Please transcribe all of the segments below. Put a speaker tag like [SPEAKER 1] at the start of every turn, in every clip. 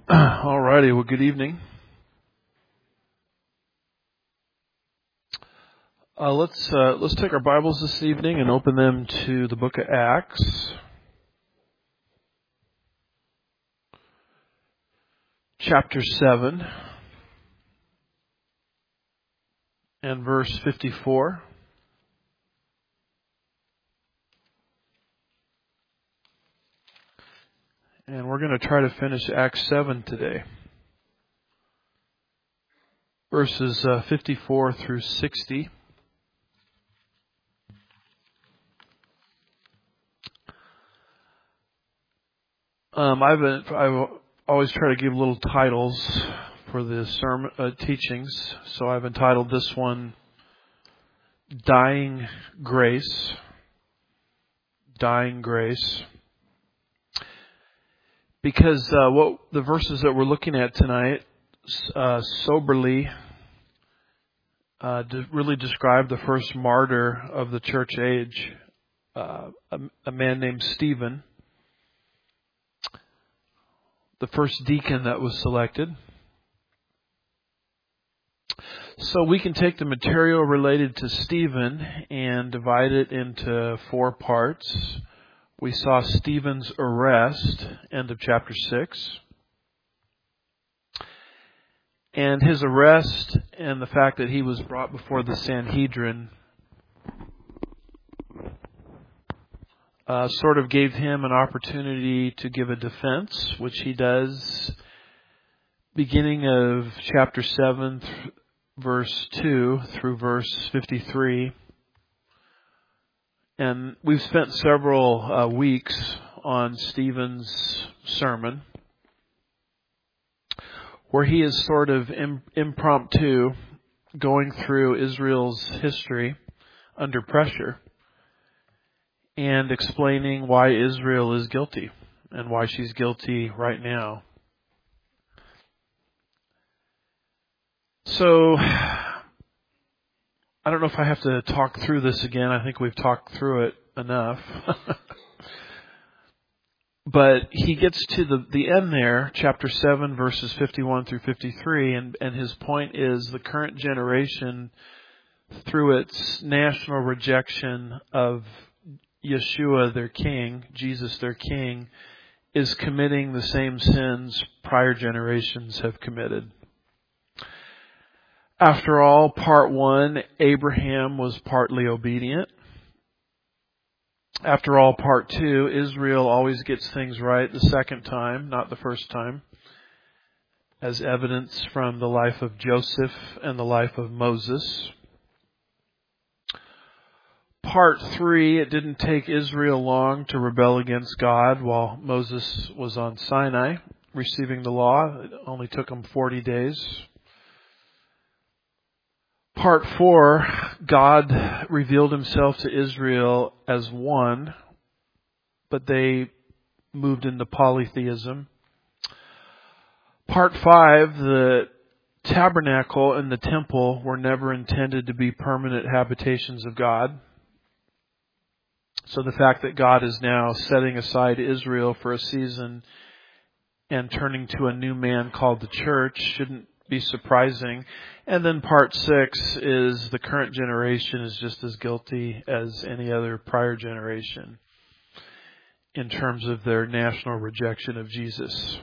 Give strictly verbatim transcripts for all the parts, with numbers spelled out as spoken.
[SPEAKER 1] All righty. Well, good evening. Uh, let's uh, let's take our Bibles this evening and open them to the book of Acts, chapter seven, and verse fifty-four. And we're going to try to finish Acts seven today, verses uh, fifty-four through sixty. Um, I've been, I always try to give little titles for the sermon uh, teachings, so I've entitled this one "Dying Grace." Dying Grace. Because uh, what the verses that we're looking at tonight uh, soberly uh, de- really describe the first martyr of the church age, uh, a, a man named Stephen, the first deacon that was selected. So we can take the material related to Stephen and divide it into four parts. We saw Stephen's arrest, end of chapter six. And his arrest and the fact that he was brought before the Sanhedrin uh, sort of gave him an opportunity to give a defense, which he does beginning of chapter seven, th- verse two through verse fifty-three. And we've spent several uh, weeks on Stephen's sermon, where he is sort of im- impromptu going through Israel's history under pressure and explaining why Israel is guilty and why she's guilty right now. So, I don't know if I have to talk through this again. I think we've talked through it enough. But he gets to the, the end there, chapter seven, verses fifty-one through fifty-three, and, and his point is the current generation, through its national rejection of Yeshua, their king, Jesus, their king, is committing the same sins prior generations have committed. After all, part one, Abraham was partly obedient. After all, part two, Israel always gets things right the second time, not the first time, as evidence from the life of Joseph and the life of Moses. Part three, it didn't take Israel long to rebel against God while Moses was on Sinai receiving the law. It only took him forty days. Part four, God revealed himself to Israel as one, but they moved into polytheism. Part five, the tabernacle and the temple were never intended to be permanent habitations of God. So the fact that God is now setting aside Israel for a season and turning to a new man called the church shouldn't be surprising. And then part six is the current generation is just as guilty as any other prior generation in terms of their national rejection of Jesus.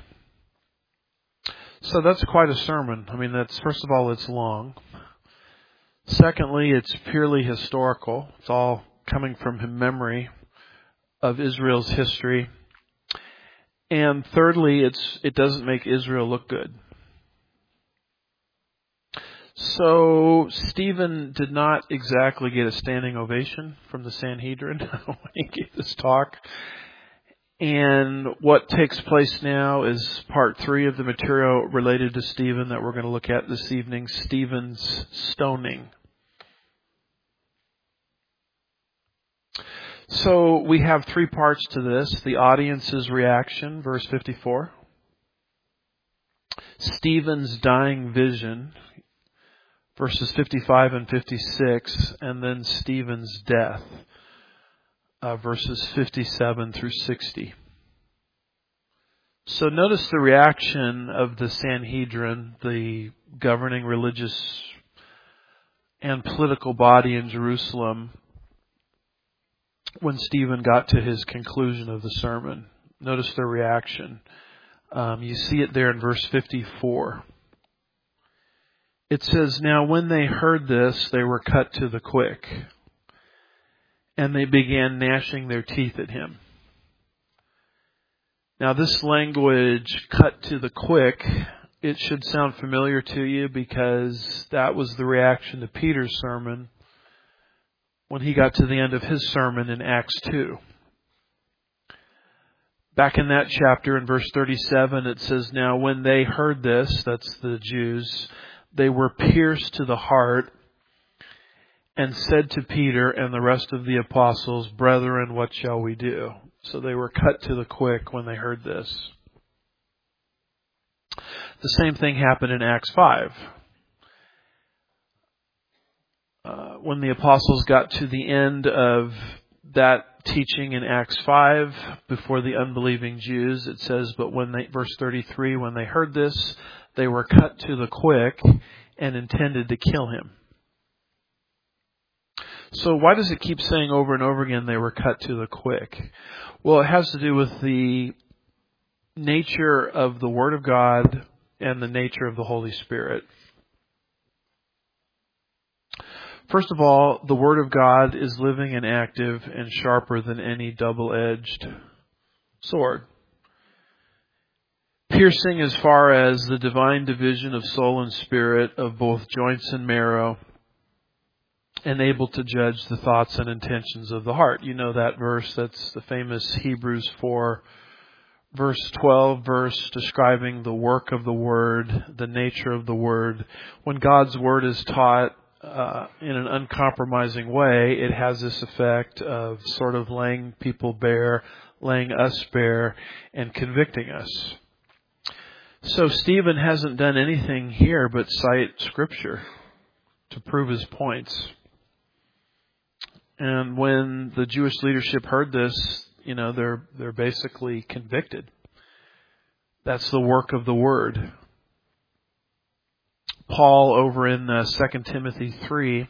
[SPEAKER 1] So that's quite a sermon. I mean, that's, first of all, it's long. Secondly, it's purely historical. It's all coming from memory of Israel's history. And thirdly, it's it doesn't make Israel look good. So Stephen did not exactly get a standing ovation from the Sanhedrin when he gave this talk. And what takes place now is part three of the material related to Stephen that we're going to look at this evening, Stephen's stoning. So we have three parts to this. The audience's reaction, verse fifty-four. Stephen's dying vision, verses fifty-five and fifty-six. And then Stephen's death, uh, verses fifty-seven through sixty. So notice the reaction of the Sanhedrin, the governing religious and political body in Jerusalem, when Stephen got to his conclusion of the sermon. Notice their reaction. Um, you see it there in verse fifty-four. It says, "Now when they heard this, they were cut to the quick, and they began gnashing their teeth at him." Now this language, cut to the quick, it should sound familiar to you because that was the reaction to Peter's sermon when he got to the end of his sermon in Acts two. Back in that chapter, in verse thirty-seven, it says, "Now when they heard this," that's the Jews, "they were pierced to the heart and said to Peter and the rest of the apostles, 'Brethren, what shall we do?'" So they were cut to the quick when they heard this. The same thing happened in Acts five. Uh, when the apostles got to the end of that teaching in Acts five, before the unbelieving Jews, it says, but when they, verse thirty-three, when they heard this, they were cut to the quick and intended to kill him. So why does it keep saying over and over again they were cut to the quick? Well, it has to do with the nature of the Word of God and the nature of the Holy Spirit. First of all, the Word of God is living and active and sharper than any double-edged sword, piercing as far as the divine division of soul and spirit, of both joints and marrow, and able to judge the thoughts and intentions of the heart. You know that verse, that's the famous Hebrews four, verse twelve verse describing the work of the Word, the nature of the Word. When God's Word is taught uh, in an uncompromising way, it has this effect of sort of laying people bare, laying us bare, and convicting us. So Stephen hasn't done anything here but cite Scripture to prove his points. And when the Jewish leadership heard this, you know, they're they're basically convicted. That's the work of the Word. Paul, over in uh, Second Timothy three,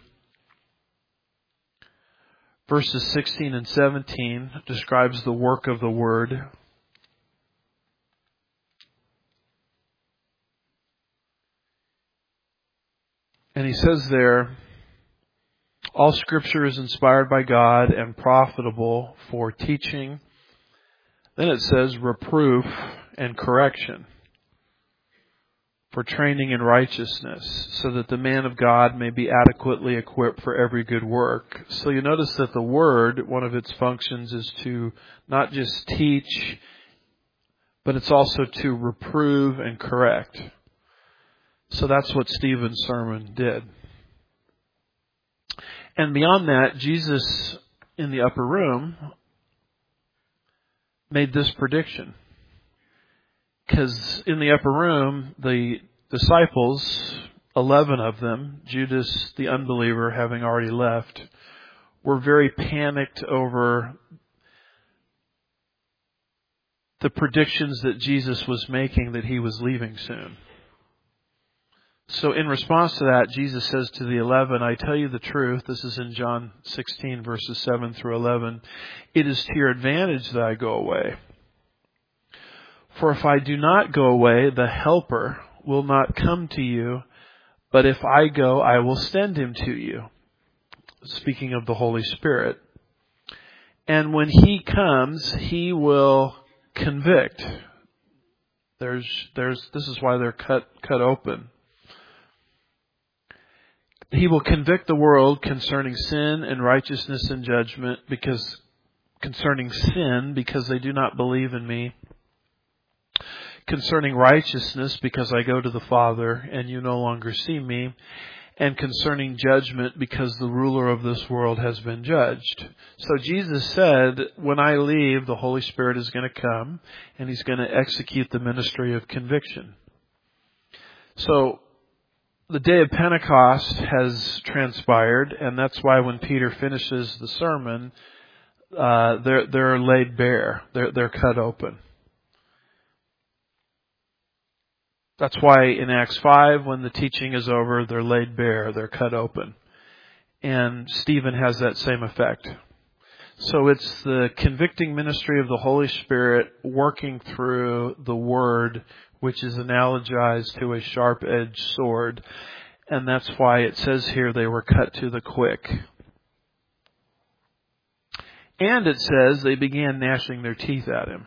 [SPEAKER 1] verses sixteen and seventeen, describes the work of the Word. And he says there, all Scripture is inspired by God and profitable for teaching. Then it says reproof and correction, for training in righteousness, so that the man of God may be adequately equipped for every good work. So you notice that the Word, one of its functions is to not just teach, but it's also to reprove and correct. So that's what Stephen's sermon did. And beyond that, Jesus in the upper room made this prediction. Because in the upper room, the disciples, eleven of them, Judas the unbeliever having already left, were very panicked over the predictions that Jesus was making that he was leaving soon. So in response to that, Jesus says to the eleven, I tell you the truth, this is in John sixteen, verses seven through eleven, it is to your advantage that I go away. For if I do not go away, the Helper will not come to you, but if I go, I will send him to you. Speaking of the Holy Spirit. And when he comes, he will convict. There's, there's, this is why they're cut, cut open. He will convict the world concerning sin and righteousness and judgment, because concerning sin, because they do not believe in me. Concerning righteousness, because I go to the Father and you no longer see me. And concerning judgment, because the ruler of this world has been judged. So Jesus said, when I leave, the Holy Spirit is going to come and he's going to execute the ministry of conviction. So the day of Pentecost has transpired, and that's why when Peter finishes the sermon, uh, they're they're laid bare, they're they're cut open. That's why in Acts five, when the teaching is over, they're laid bare, they're cut open. And Stephen has that same effect. So it's the convicting ministry of the Holy Spirit working through the Word, which is analogized to a sharp-edged sword. And that's why it says here they were cut to the quick. And it says they began gnashing their teeth at him.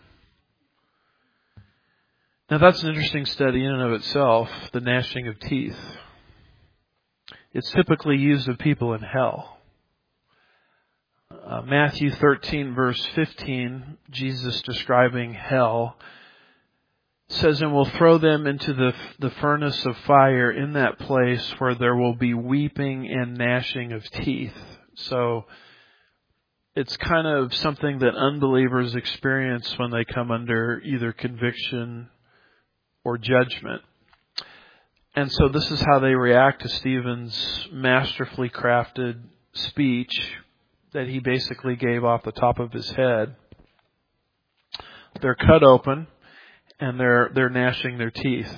[SPEAKER 1] Now that's an interesting study in and of itself, the gnashing of teeth. It's typically used of people in hell. Uh, Matthew thirteen verse fifteen, Jesus describing hell, says, and will throw them into the, the furnace of fire in that place where there will be weeping and gnashing of teeth. So it's kind of something that unbelievers experience when they come under either conviction or judgment. And so this is how they react to Stephen's masterfully crafted speech that he basically gave off the top of his head. They're cut open and they're they're gnashing their teeth.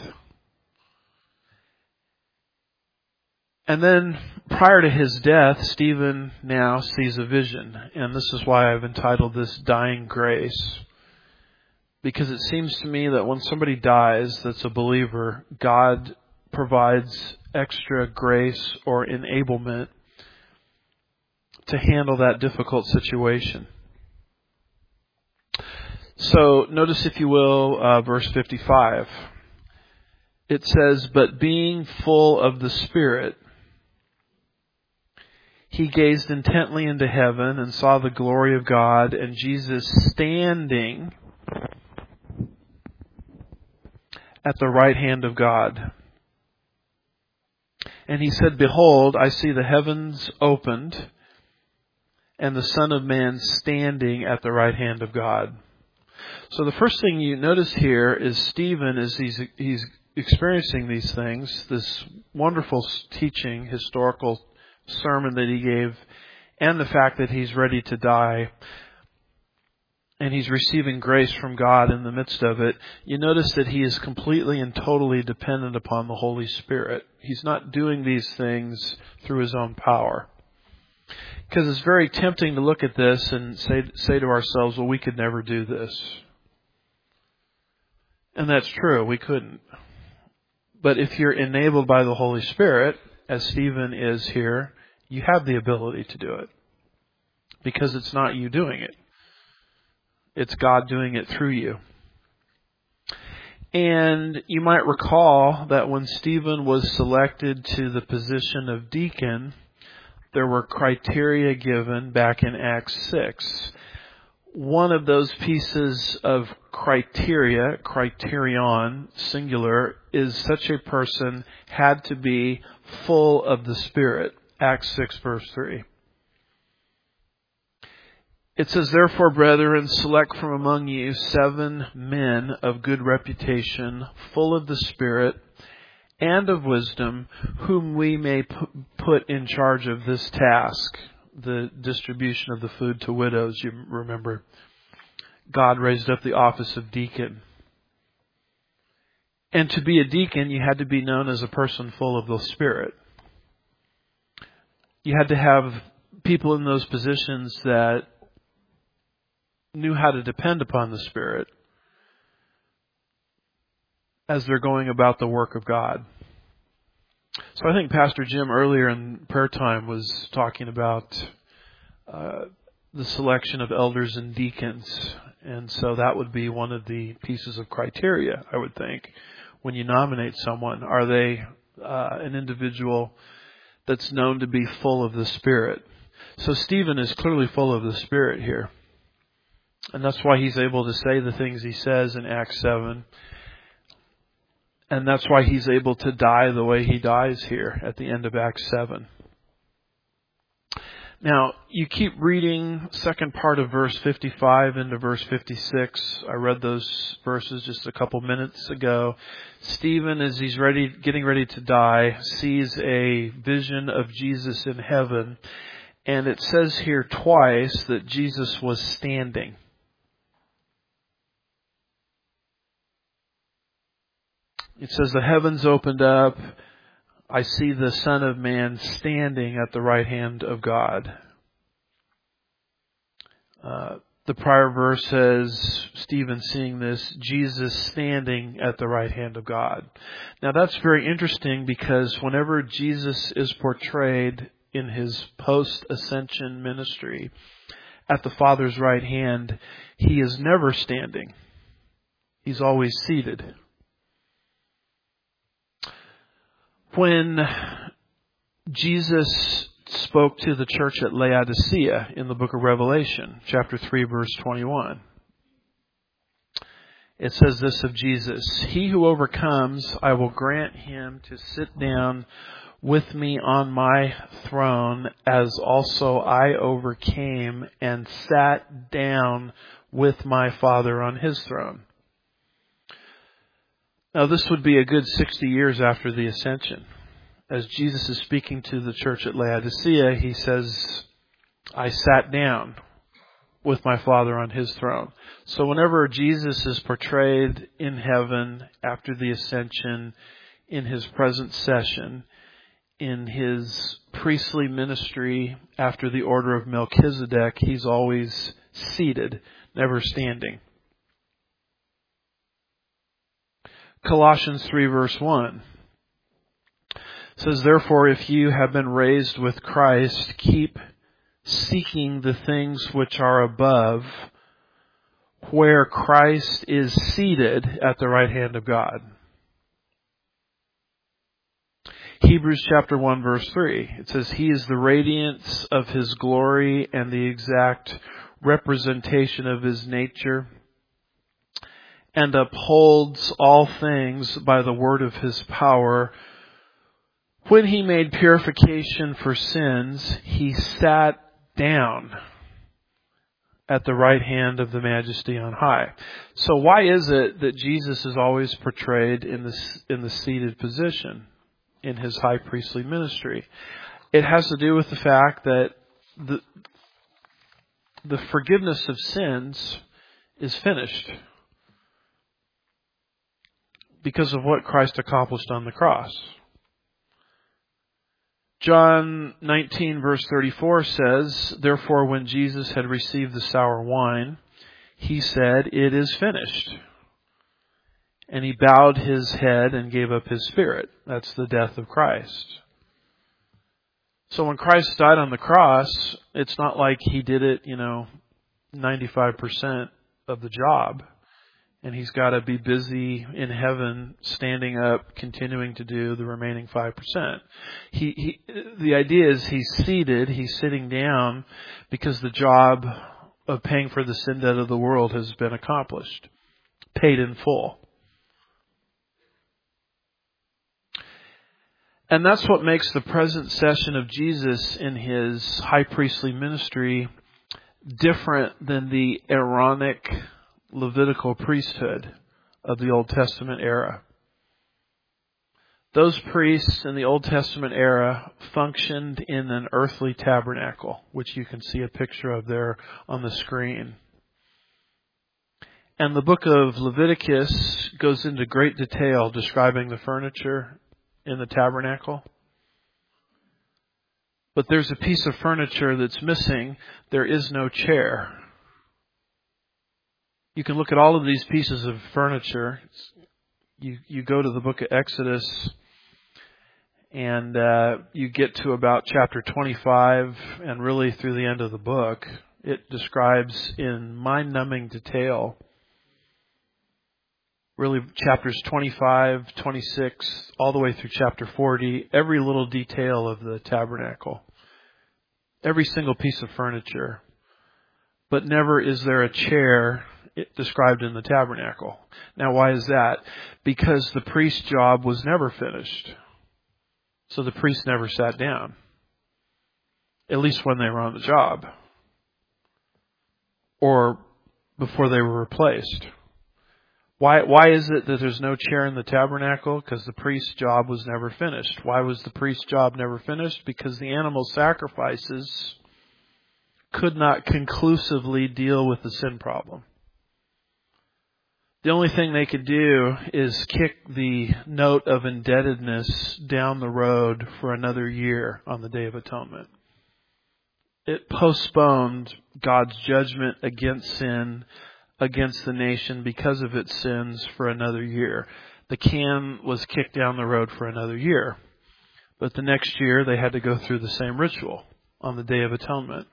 [SPEAKER 1] And then prior to his death, Stephen now sees a vision. And this is why I've entitled this Dying Grace. Because it seems to me that when somebody dies that's a believer, God provides extra grace or enablement to handle that difficult situation. So notice, if you will, uh, verse fifty-five. It says, but being full of the Spirit, he gazed intently into heaven and saw the glory of God and Jesus standing at the right hand of God. And he said, behold, I see the heavens opened and the Son of Man standing at the right hand of God. So the first thing you notice here is Stephen, as he's, he's experiencing these things, this wonderful teaching, historical sermon that he gave, and the fact that he's ready to die, and he's receiving grace from God in the midst of it, you notice that he is completely and totally dependent upon the Holy Spirit. He's not doing these things through his own power. Because it's very tempting to look at this and say say to ourselves, well, we could never do this. And that's true, we couldn't. But if you're enabled by the Holy Spirit, as Stephen is here, you have the ability to do it. Because it's not you doing it. It's God doing it through you. And you might recall that when Stephen was selected to the position of deacon, there were criteria given back in Acts six. One of those pieces of criteria, criterion, singular, is such a person had to be full of the Spirit. Acts six verse three. It says, therefore, brethren, select from among you seven men of good reputation, full of the Spirit and of wisdom, whom we may put in charge of this task, the distribution of the food to widows. You remember, God raised up the office of deacon. And to be a deacon, you had to be known as a person full of the Spirit. You had to have people in those positions that knew how to depend upon the Spirit as they're going about the work of God. So I think Pastor Jim earlier in prayer time was talking about uh, the selection of elders and deacons. And so that would be one of the pieces of criteria, I would think, when you nominate someone. Are they uh, an individual that's known to be full of the Spirit? So Stephen is clearly full of the Spirit here. And that's why he's able to say the things he says in Acts seven. And that's why he's able to die the way he dies here at the end of Acts seven. Now, you keep reading second part of verse fifty-five into verse fifty-six. I read those verses just a couple minutes ago. Stephen, as he's ready, getting ready to die, sees a vision of Jesus in heaven. And it says here twice that Jesus was standing. It says, the heavens opened up. I see the Son of Man standing at the right hand of God. Uh, the prior verse says, Stephen seeing this, Jesus standing at the right hand of God. Now that's very interesting because whenever Jesus is portrayed in his post-ascension ministry at the Father's right hand, he is never standing. He's always seated. When Jesus spoke to the church at Laodicea in the book of Revelation, chapter three, verse twenty-one, it says this of Jesus, "He who overcomes, I will grant him to sit down with me on my throne, as also I overcame and sat down with my Father on his throne." Now this would be a good sixty years after the ascension. As Jesus is speaking to the church at Laodicea, he says, I sat down with my Father on his throne. So whenever Jesus is portrayed in heaven after the ascension, in his present session, in his priestly ministry after the order of Melchizedek, he's always seated, never standing. Colossians three verse one says, "Therefore, if you have been raised with Christ, keep seeking the things which are above, where Christ is seated at the right hand of God." Hebrews chapter one verse three, it says, "He is the radiance of his glory and the exact representation of his nature, and upholds all things by the word of his power. When he made purification for sins, he sat down at the right hand of the Majesty on high." So why is it that Jesus is always portrayed in the, in the seated position in his high priestly ministry? It has to do with the fact that the, the forgiveness of sins is finished because of what Christ accomplished on the cross. John nineteen verse thirty-four says, "Therefore when Jesus had received the sour wine, he said, 'It is finished.' And he bowed his head and gave up his spirit." That's the death of Christ. So when Christ died on the cross, it's not like he did it, you know, ninety-five percent of the job. And he's got to be busy in heaven, standing up, continuing to do the remaining five percent. He, he, the idea is he's seated, he's sitting down, because the job of paying for the sin debt of the world has been accomplished, paid in full. And that's what makes the present session of Jesus in his high priestly ministry different than the Aaronic Levitical priesthood of the Old Testament era. Those priests in the Old Testament era functioned in an earthly tabernacle, which you can see a picture of there on the screen. And the book of Leviticus goes into great detail describing the furniture in the tabernacle. But there's a piece of furniture that's missing. There is no chair. You can look at all of these pieces of furniture. You you go to the book of Exodus, and uh, you get to about chapter twenty-five, and really through the end of the book, it describes in mind-numbing detail, really chapters twenty-five, twenty-six, all the way through chapter forty, every little detail of the tabernacle, every single piece of furniture. But never is there a chair described in the tabernacle. Now, why is that? Because the priest's job was never finished. So the priest never sat down, at least when they were on the job, or before they were replaced. Why, why is it that there's no chair in the tabernacle? Because the priest's job was never finished. Why was the priest's job never finished? Because the animal sacrifices could not conclusively deal with the sin problem. The only thing they could do is kick the note of indebtedness down the road for another year on the Day of Atonement. It postponed God's judgment against sin, against the nation because of its sins for another year. The can was kicked down the road for another year. But the next year they had to go through the same ritual on the Day of Atonement.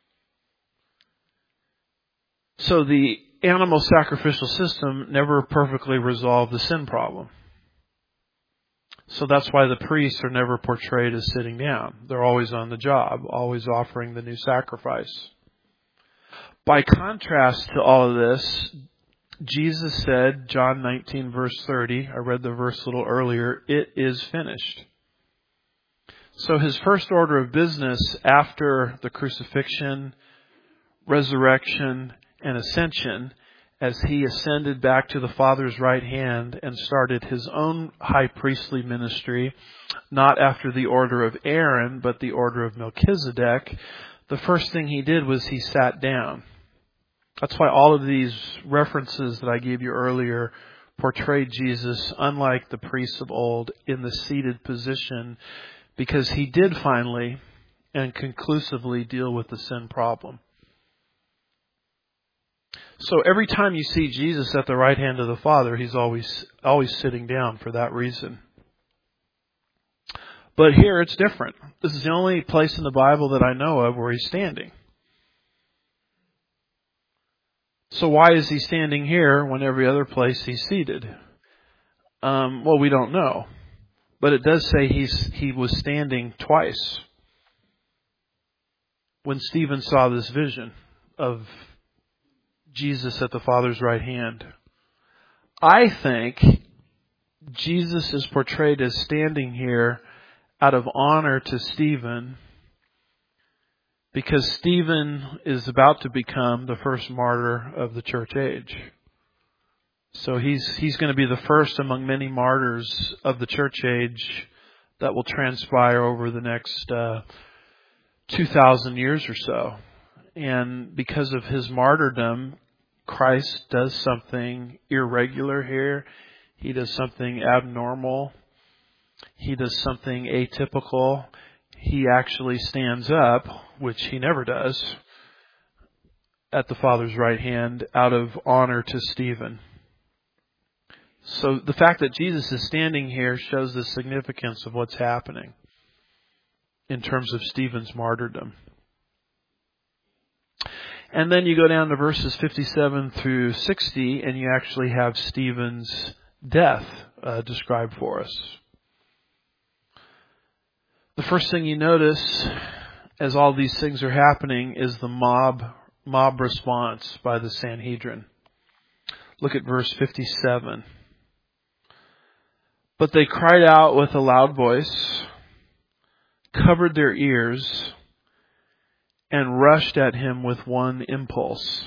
[SPEAKER 1] So the animal sacrificial system never perfectly resolved the sin problem. So that's why the priests are never portrayed as sitting down. They're always on the job, always offering the new sacrifice. By contrast to all of this, Jesus said, John nineteen verse thirty, I read the verse a little earlier, it is finished. So his first order of business after the crucifixion, resurrection, and ascension, as he ascended back to the Father's right hand and started his own high priestly ministry, not after the order of Aaron, but the order of Melchizedek, the first thing he did was he sat down. That's why all of these references that I gave you earlier portrayed Jesus, unlike the priests of old, in the seated position, because he did finally and conclusively deal with the sin problem. So every time you see Jesus at the right hand of the Father, he's always always sitting down for that reason. But here it's different. This is the only place in the Bible that I know of where he's standing. So why is he standing here when every other place he's seated? Um, well, we don't know. But it does say he's he was standing twice when Stephen saw this vision of Jesus at the Father's right hand. I think Jesus is portrayed as standing here out of honor to Stephen, because Stephen is about to become the first martyr of the church age. So he's he's going to be the first among many martyrs of the church age that will transpire over the next uh, two thousand years or so. And because of his martyrdom, Christ does something irregular here. He does something abnormal. He does something atypical. He actually stands up, which he never does, at the Father's right hand out of honor to Stephen. So the fact that Jesus is standing here shows the significance of what's happening in terms of Stephen's martyrdom. And then you go down to verses fifty-seven through sixty, and you actually have Stephen's death uh, described for us. The first thing you notice as all these things are happening is the mob mob response by the Sanhedrin. Look at verse fifty-seven. But they cried out with a loud voice, covered their ears, and rushed at him with one impulse.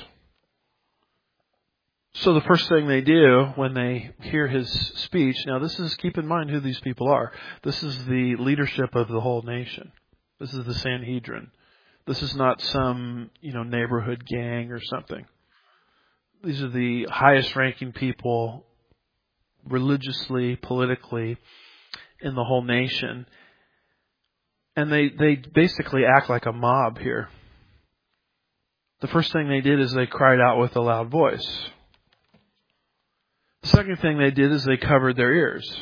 [SPEAKER 1] So the first thing they do when they hear his speech, now this is, keep in mind who these people are. This is the leadership of the whole nation. This is the Sanhedrin. This is not some, you know, neighborhood gang or something. These are the highest ranking people religiously, politically, in the whole nation. And they, they basically act like a mob here. The first thing they did is they cried out with a loud voice. The second thing they did is they covered their ears.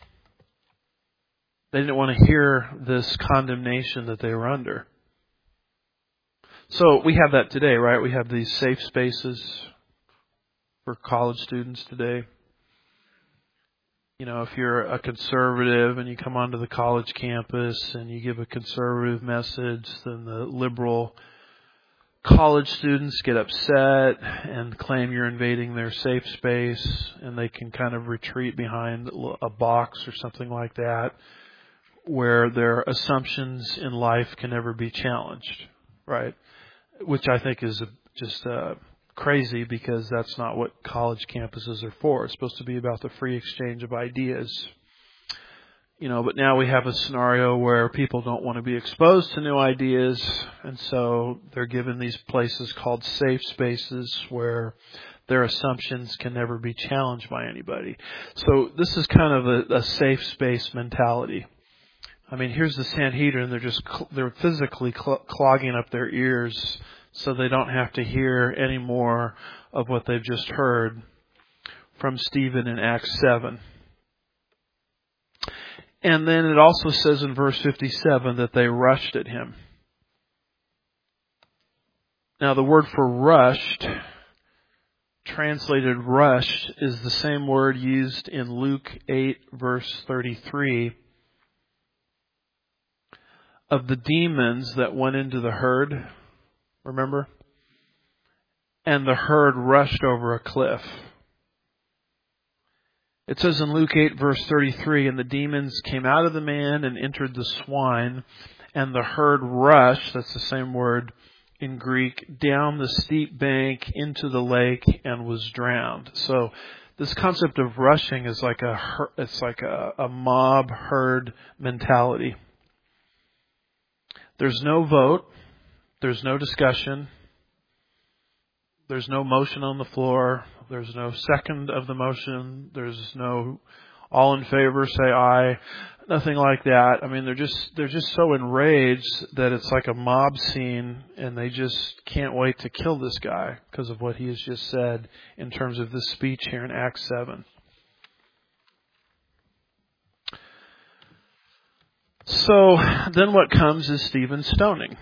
[SPEAKER 1] They didn't want to hear this condemnation that they were under. So we have that today, right? We have these safe spaces for college students today. You know, if you're a conservative and you come onto the college campus and you give a conservative message, then the liberal college students get upset and claim you're invading their safe space, and they can kind of retreat behind a box or something like that, where their assumptions in life can never be challenged, right? Which I think is just uh, crazy, because that's not what college campuses are for. It's supposed to be about the free exchange of ideas. You know, but now we have a scenario where people don't want to be exposed to new ideas, and so they're given these places called safe spaces where Their assumptions can never be challenged by anybody. So this is kind of a, a safe space mentality. I mean, here's the Sanhedrin. They're just cl- they're physically cl- clogging up their ears so they don't have to hear any more of what they've just heard from Stephen in Acts seven. And then it also says in verse fifty-seven that they rushed at him. Now the word for rushed, translated rushed, is the same word used in Luke eight verse thirty-three. Of the demons that went into the herd, remember? And the herd rushed over a cliff. It says in Luke eight verse thirty-three, and the demons came out of the man and entered the swine, and the herd rushed, that's the same word in Greek, down the steep bank into the lake and was drowned. So this concept of rushing is like a it's like a, a mob herd mentality. There's no vote. There's no discussion. There's no motion on the floor. There's no second of the motion. There's no all in favor, say aye. Nothing like that. I mean, they're just they're just so enraged that it's like a mob scene, and they just can't wait to kill this guy because of what he has just said in terms of this speech here in Acts seven. So then what comes is Stephen's stoning.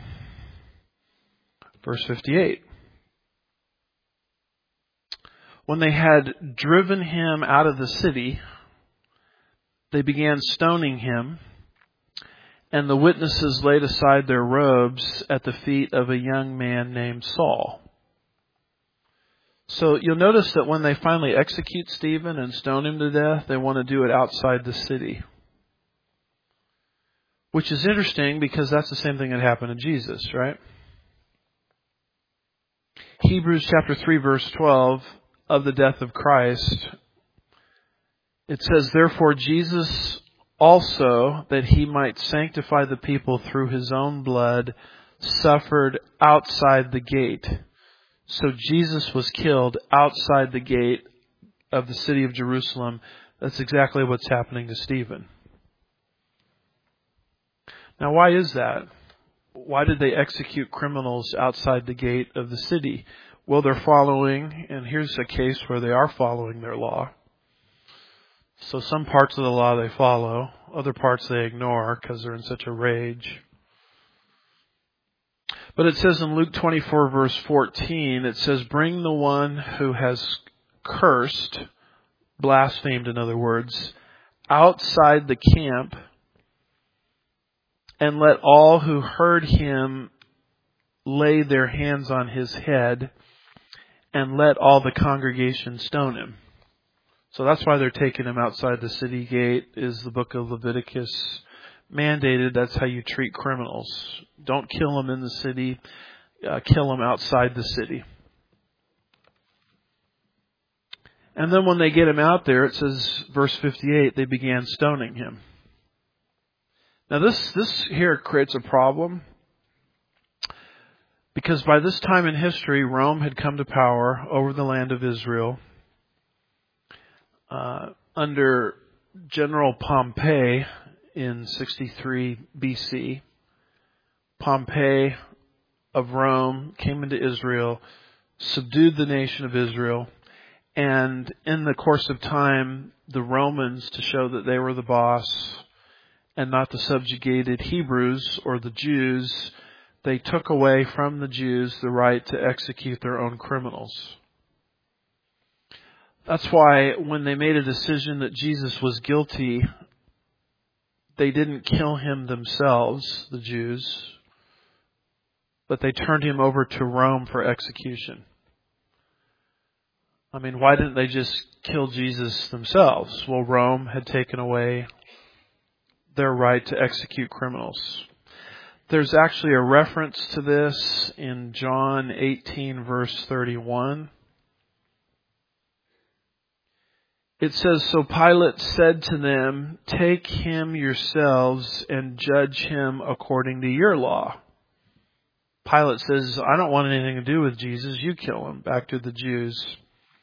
[SPEAKER 1] Verse fifty-eight. When they had driven him out of the city, they began stoning him, and the witnesses laid aside their robes at the feet of a young man named Saul. So you'll notice that when they finally execute Stephen and stone him to death, they want to do it outside the city. Which is interesting because that's the same thing that happened to Jesus, right? Hebrews chapter three verse twelve, of the death of Christ, it says, therefore Jesus also, that he might sanctify the people through his own blood, suffered outside the gate. So Jesus was killed outside the gate of the city of Jerusalem. That's exactly what's happening to Stephen. Now, why is that? Why did they execute criminals outside the gate of the city? Well, they're following, and here's a case where they are following their law. So some parts of the law they follow, other parts they ignore because they're in such a rage. But it says in Luke twenty-four verse fourteen, it says, bring the one who has cursed, blasphemed in other words, outside the camp, and let all who heard him lay their hands on his head, and let all the congregation stone him. So that's why they're taking him outside the city gate, is the book of Leviticus mandated. That's how you treat criminals. Don't kill them in the city, uh, kill them outside the city. And then when they get him out there, it says, verse fifty-eight, they began stoning him. Now this, this here creates a problem, because by this time in history, Rome had come to power over the land of Israel. Uh, under General Pompey in sixty-three B C, Pompey of Rome came into Israel, subdued the nation of Israel, and in the course of time, the Romans, to show that they were the boss and not the subjugated Hebrews or the Jews, they took away from the Jews the right to execute their own criminals. That's why when they made a decision that Jesus was guilty, they didn't kill him themselves, the Jews, but they turned him over to Rome for execution. I mean, why didn't they just kill Jesus themselves? Well, Rome had taken away their right to execute criminals. There's actually a reference to this in John eighteen, verse thirty-one. It says, so Pilate said to them, take him yourselves and judge him according to your law. Pilate says, I don't want anything to do with Jesus. You kill him. Back to the Jews.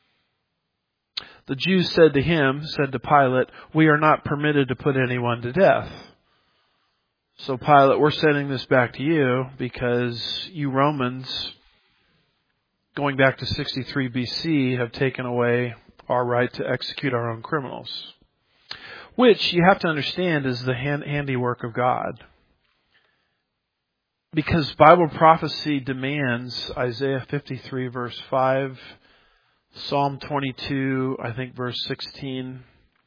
[SPEAKER 1] The Jews said to him, said to Pilate, "We are not permitted to put anyone to death." So Pilate, we're sending this back to you because you Romans, going back to sixty-three B C, have taken away our right to execute our own criminals. Which, you have to understand, is the hand, handiwork of God. Because Bible prophecy demands Isaiah fifty-three verse five, Psalm twenty-two, I think verse sixteen,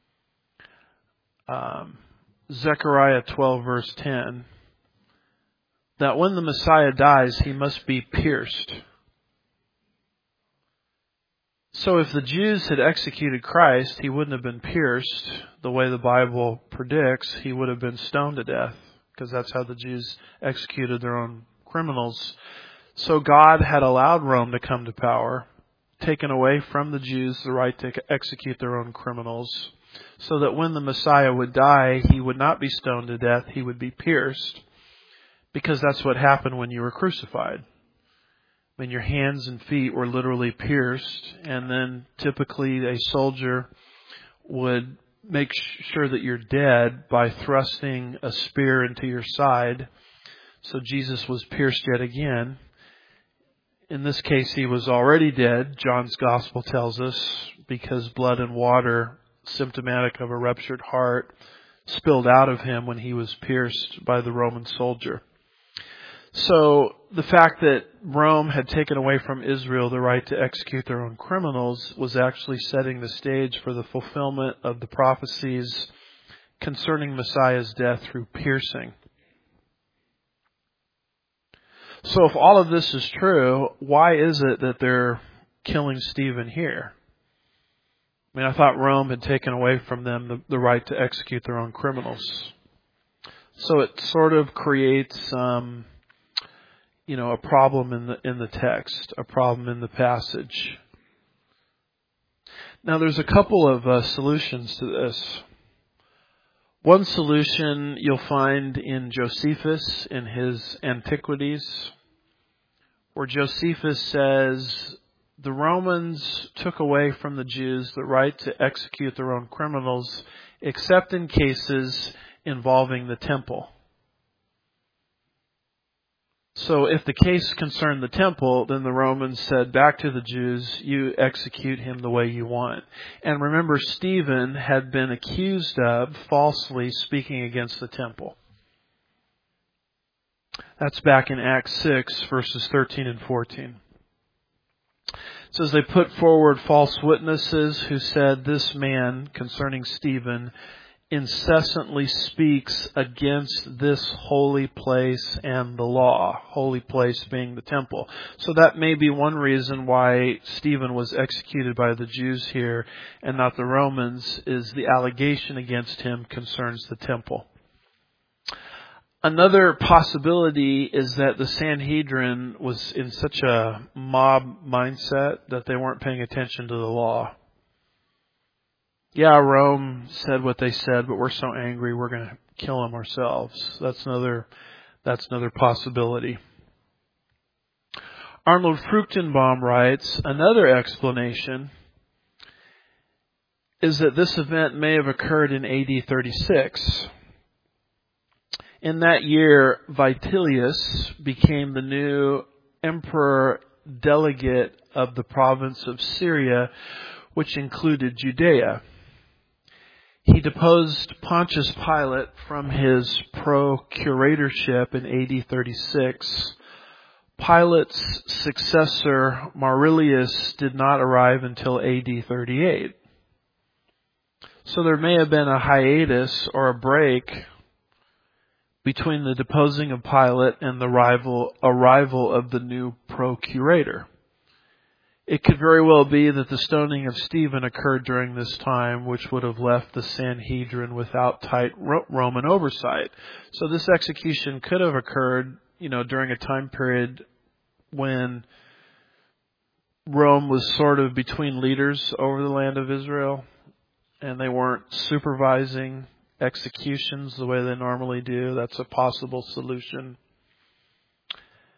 [SPEAKER 1] um, Zechariah twelve verse ten, that when the Messiah dies, he must be pierced. So if the Jews had executed Christ, he wouldn't have been pierced the way the Bible predicts. He would have been stoned to death, because that's how the Jews executed their own criminals. So God had allowed Rome to come to power, taken away from the Jews the right to execute their own criminals, so that when the Messiah would die, he would not be stoned to death, he would be pierced, because that's what happened when you were crucified. When your hands and feet were literally pierced, and then typically a soldier would make sure that you're dead by thrusting a spear into your side. So Jesus was pierced yet again. In this case, he was already dead, John's Gospel tells us, because blood and water, symptomatic of a ruptured heart, spilled out of him when he was pierced by the Roman soldier. So the fact that Rome had taken away from Israel the right to execute their own criminals was actually setting the stage for the fulfillment of the prophecies concerning Messiah's death through piercing. So if all of this is true, why is it that they're killing Stephen here? I mean, I thought Rome had taken away from them the, the right to execute their own criminals. So it sort of creates, um, you know, a problem in the in the text, a problem in the passage. Now, there's a couple of uh, solutions to this. One solution you'll find in Josephus in his Antiquities, where Josephus says the Romans took away from the Jews the right to execute their own criminals, except in cases involving the temple. So if the case concerned the temple, then the Romans said back to the Jews, you execute him the way you want. And remember, Stephen had been accused of falsely speaking against the temple. That's back in Acts six, verses thirteen and fourteen. It says they put forward false witnesses who said, this man, concerning Stephen, incessantly speaks against this holy place and the law, holy place being the temple. So that may be one reason why Stephen was executed by the Jews here and not the Romans, is the allegation against him concerns the temple. Another possibility is that the Sanhedrin was in such a mob mindset that they weren't paying attention to the law. Yeah, Rome said what they said, but we're so angry we're going to kill them ourselves. That's another, that's another possibility. Arnold Fruchtenbaum writes, another explanation is that this event may have occurred in A D thirty-six. In that year, Vitellius became the new emperor delegate of the province of Syria, which included Judea. He deposed Pontius Pilate from his procuratorship in A D thirty-six. Pilate's successor, Maurilius, did not arrive until A D thirty-eight. So there may have been a hiatus or a break between the deposing of Pilate and the arrival, arrival of the new procurator. It could very well be that the stoning of Stephen occurred during this time, which would have left the Sanhedrin without tight Roman oversight. So this execution could have occurred, you know, during a time period when Rome was sort of between leaders over the land of Israel, and they weren't supervising executions the way they normally do. That's a possible solution.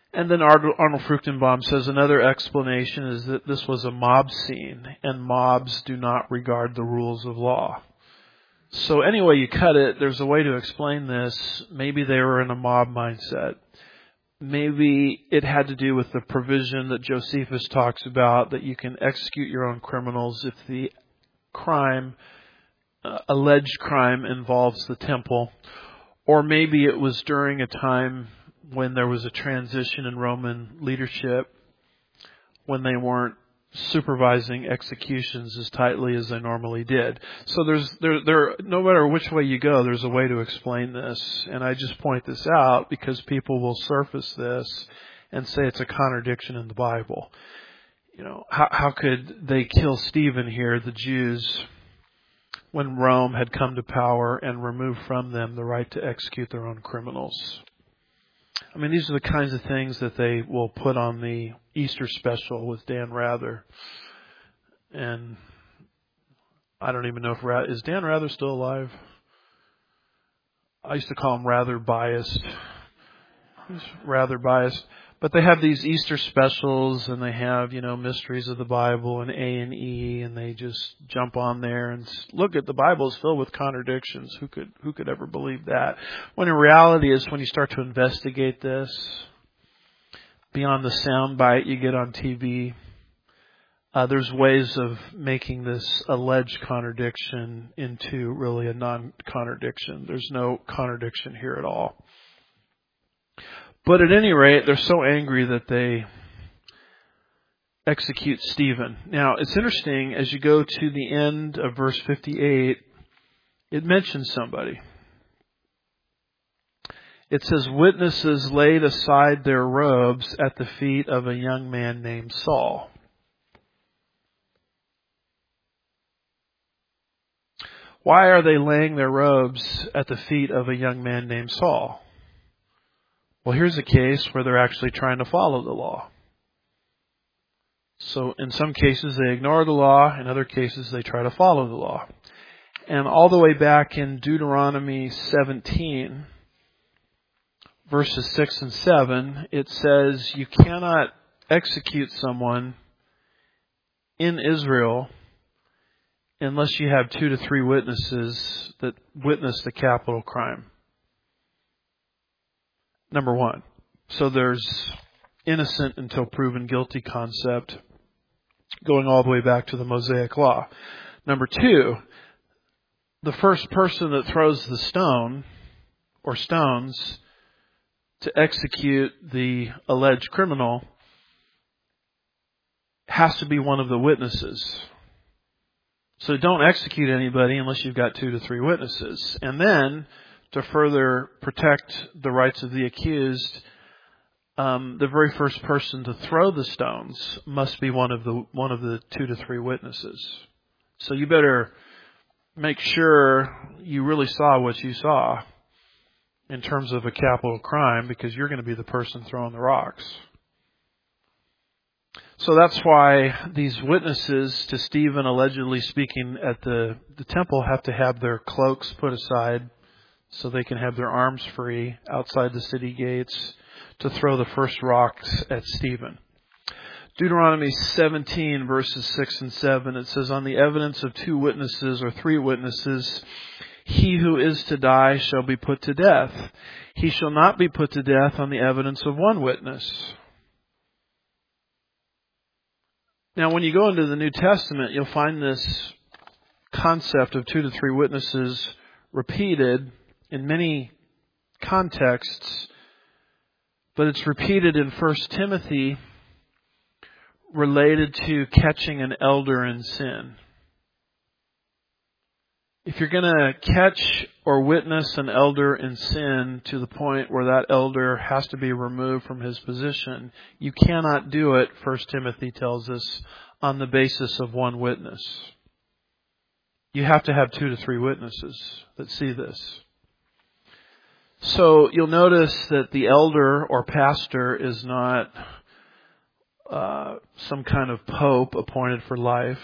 [SPEAKER 1] And then Arnold Fruchtenbaum says another explanation is that this was a mob scene, and mobs do not regard the rules of law. So anyway you cut it, there's a way to explain this. Maybe they were in a mob mindset. Maybe it had to do with the provision that Josephus talks about, that you can execute your own criminals if the crime, uh, alleged crime, involves the temple. Or maybe it was during a time when there was a transition in Roman leadership, when they weren't supervising executions as tightly as they normally did. So there's there there no matter which way you go, there's a way to explain this. And I just point this out because people will surface this and say it's a contradiction in the Bible. You know, how how could they kill Stephen here, the Jews, when Rome had come to power and removed from them the right to execute their own criminals? I mean, these are the kinds of things that they will put on the Easter special with Dan Rather. And I don't even know if Rather, is Dan Rather still alive? I used to call him Rather Biased. He's rather biased. But they have these Easter specials, and they have, you know, Mysteries of the Bible and A and E, and they just jump on there and look at the Bible is filled with contradictions. Who could who could ever believe that? When in reality is when you start to investigate this, beyond the soundbite you get on T V, uh, there's ways of making this alleged contradiction into really a non-contradiction. There's no contradiction here at all. But at any rate, they're so angry that they execute Stephen. Now, it's interesting, as you go to the end of verse fifty-eight, it mentions somebody. It says, witnesses laid aside their robes at the feet of a young man named Saul. Why are they laying their robes at the feet of a young man named Saul? Well, here's a case where they're actually trying to follow the law. So in some cases they ignore the law, in other cases they try to follow the law. And all the way back in Deuteronomy seventeen, verses six and seven, it says you cannot execute someone in Israel unless you have two to three witnesses that witness the capital crime. Number one. So there's innocent until proven guilty concept going all the way back to the Mosaic Law. Number two, the first person that throws the stone or stones to execute the alleged criminal has to be one of the witnesses. So don't execute anybody unless you've got two to three witnesses. And then, to further protect the rights of the accused, um, the very first person to throw the stones must be one of the one of the two to three witnesses. So you better make sure you really saw what you saw in terms of a capital crime, because you're going to be the person throwing the rocks. So that's why these witnesses to Stephen allegedly speaking at the, the temple have to have their cloaks put aside so they can have their arms free outside the city gates to throw the first rocks at Stephen. Deuteronomy seventeen, verses six and seven, it says, on the evidence of two witnesses or three witnesses, he who is to die shall be put to death. He shall not be put to death on the evidence of one witness. Now, when you go into the New Testament, you'll find this concept of two to three witnesses repeated in many contexts, but it's repeated in First Timothy related to catching an elder in sin. If you're going to catch or witness an elder in sin to the point where that elder has to be removed from his position, you cannot do it, First Timothy tells us, on the basis of one witness. You have to have two to three witnesses that see this. So you'll notice that the elder or pastor is not uh, some kind of pope appointed for life.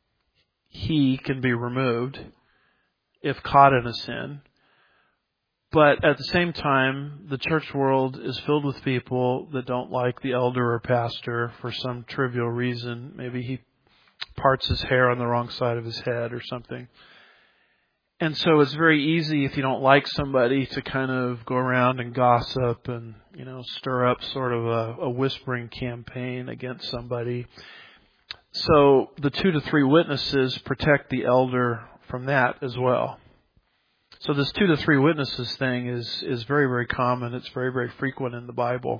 [SPEAKER 1] He can be removed if caught in a sin. But at the same time, the church world is filled with people that don't like the elder or pastor for some trivial reason. Maybe he parts his hair on the wrong side of his head or something. And so it's very easy, if you don't like somebody, to kind of go around and gossip and, you know, stir up sort of a, a whispering campaign against somebody. So the two to three witnesses protect the elder from that as well. So this two to three witnesses thing is, is very, very common. It's very, very frequent in the Bible.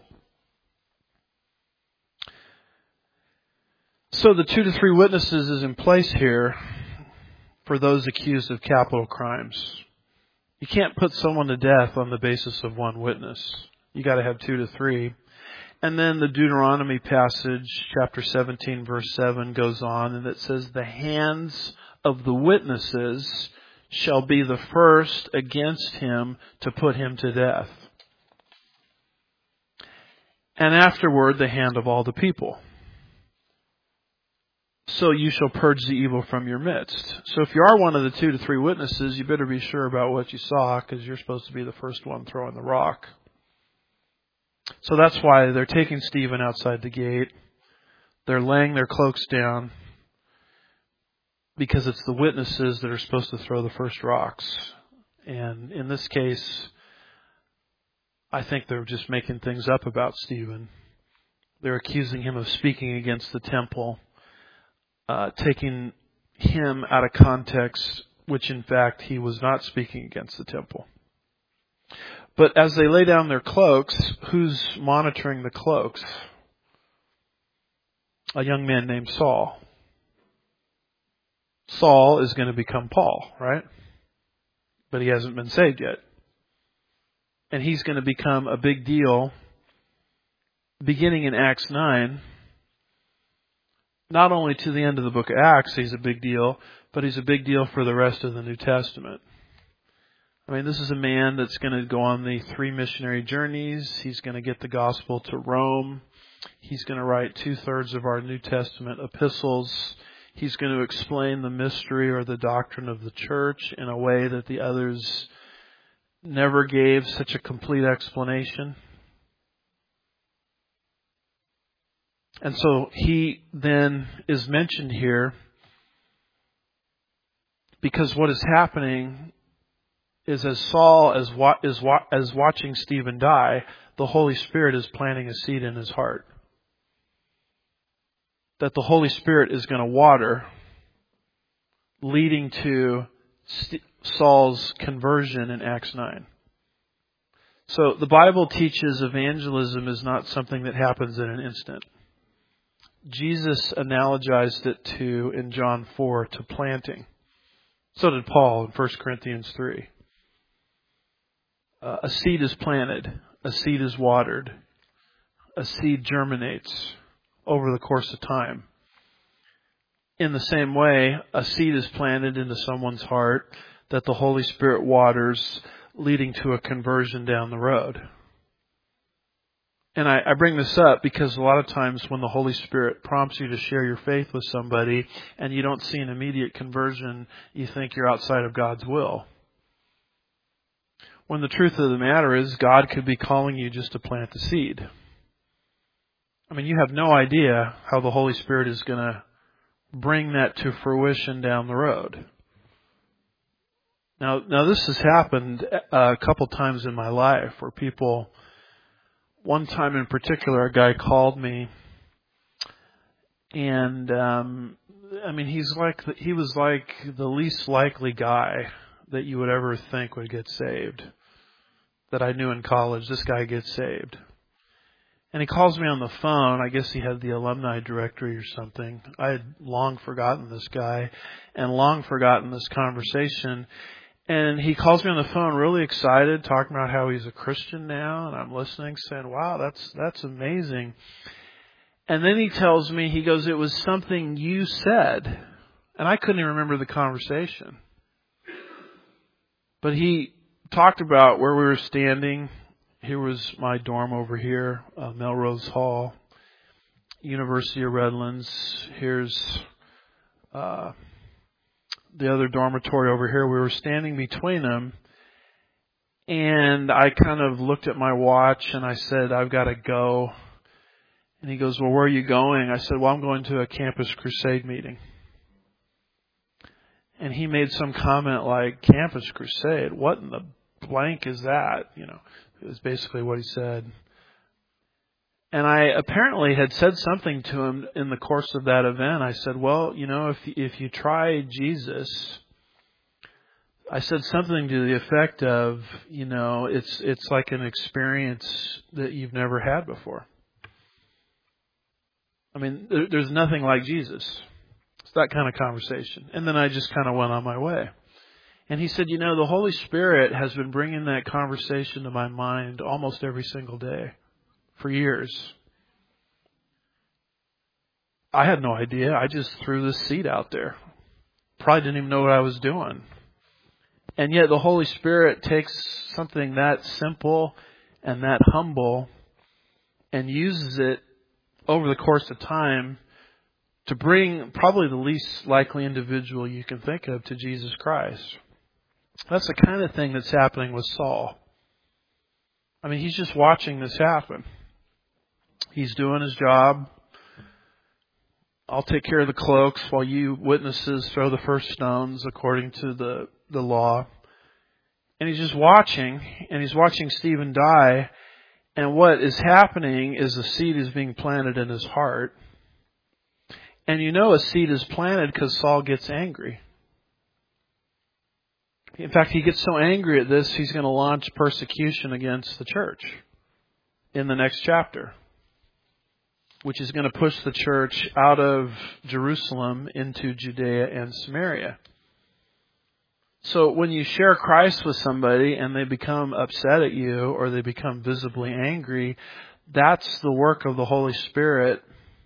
[SPEAKER 1] So the two to three witnesses is in place here for those accused of capital crimes. You can't put someone to death on the basis of one witness. You got to have two to three. And then the Deuteronomy passage, chapter seventeen, verse seven, goes on, and it says, "The hands of the witnesses shall be the first against him to put him to death. And afterward, the hand of all the people. So you shall purge the evil from your midst." So if you are one of the two to three witnesses, you better be sure about what you saw, because you're supposed to be the first one throwing the rock. So that's why they're taking Stephen outside the gate. They're laying their cloaks down, because it's the witnesses that are supposed to throw the first rocks. And in this case, I think they're just making things up about Stephen. They're accusing him of speaking against the temple, uh, taking him out of context, which in fact he was not speaking against the temple. But as they lay down their cloaks, who's monitoring the cloaks? A young man named Saul. Saul is going to become Paul, right? But he hasn't been saved yet. And he's going to become a big deal beginning in Acts nine. Not only to the end of the book of Acts, he's a big deal, but he's a big deal for the rest of the New Testament. I mean, this is a man that's going to go on the three missionary journeys. He's going to get the gospel to Rome. He's going to write two-thirds of our New Testament epistles. He's going to explain the mystery or the doctrine of the church in a way that the others never gave such a complete explanation. And so he then is mentioned here because what is happening is as Saul is, wa- is, wa- is watching Stephen die, the Holy Spirit is planting a seed in his heart. That the Holy Spirit is going to water, leading to St- Saul's conversion in Acts nine. So the Bible teaches evangelism is not something that happens in an instant. Jesus analogized it to, in John four, to planting. So did Paul in First Corinthians three. Uh, a seed is planted. A seed is watered. A seed germinates over the course of time. In the same way, a seed is planted into someone's heart that the Holy Spirit waters, leading to a conversion down the road. And I, I bring this up because a lot of times when the Holy Spirit prompts you to share your faith with somebody and you don't see an immediate conversion, you think you're outside of God's will. When the truth of the matter is, God could be calling you just to plant the seed. I mean, you have no idea how the Holy Spirit is going to bring that to fruition down the road. Now, now this has happened a couple times in my life where people, one time in particular, a guy called me, and um, I mean, he's like he was like the least likely guy that you would ever think would get saved. That I knew in college, this guy gets saved. And he calls me on the phone. I guess he had the alumni directory or something. I had long forgotten this guy and long forgotten this conversation. And he calls me on the phone really excited, talking about how he's a Christian now. And I'm listening, saying, wow, that's that's amazing. And then he tells me, he goes, it was something you said. And I couldn't even remember the conversation. But he talked about where we were standing. Here was my dorm over here, uh, Melrose Hall, University of Redlands. Here's uh, the other dormitory over here. We were standing between them, And I kind of looked at my watch and I said, I've got to go. And he goes, well, where are you going? I said, well, I'm going to a Campus Crusade meeting. And he made some comment like, Campus Crusade? What in the blank is that? You know, it was basically what he said. And I apparently had said something to him in the course of that event. I said, well, you know, if if you try Jesus, I said something to the effect of, you know, it's it's like an experience that you've never had before. I mean, there, there's nothing like Jesus. It's that kind of conversation. And then I just kind of went on my way. And he said, you know, the Holy Spirit has been bringing that conversation to my mind almost every single day for years. I had no idea. I just threw this seed out there. Probably didn't even know what I was doing. And yet the Holy Spirit takes something that simple and that humble and uses it over the course of time to bring probably the least likely individual you can think of to Jesus Christ. That's the kind of thing that's happening with Saul. I mean, he's just watching this happen. He's doing his job. I'll take care of the cloaks while you witnesses throw the first stones according to the, the law. And he's just watching, and he's watching Stephen die. And what is happening is a seed is being planted in his heart. And you know a seed is planted because Saul gets angry. In fact, he gets so angry at this, he's going to launch persecution against the church in the next chapter, which is going to push the church out of Jerusalem into Judea and Samaria. So when you share Christ with somebody and they become upset at you or they become visibly angry, that's the work of the Holy Spirit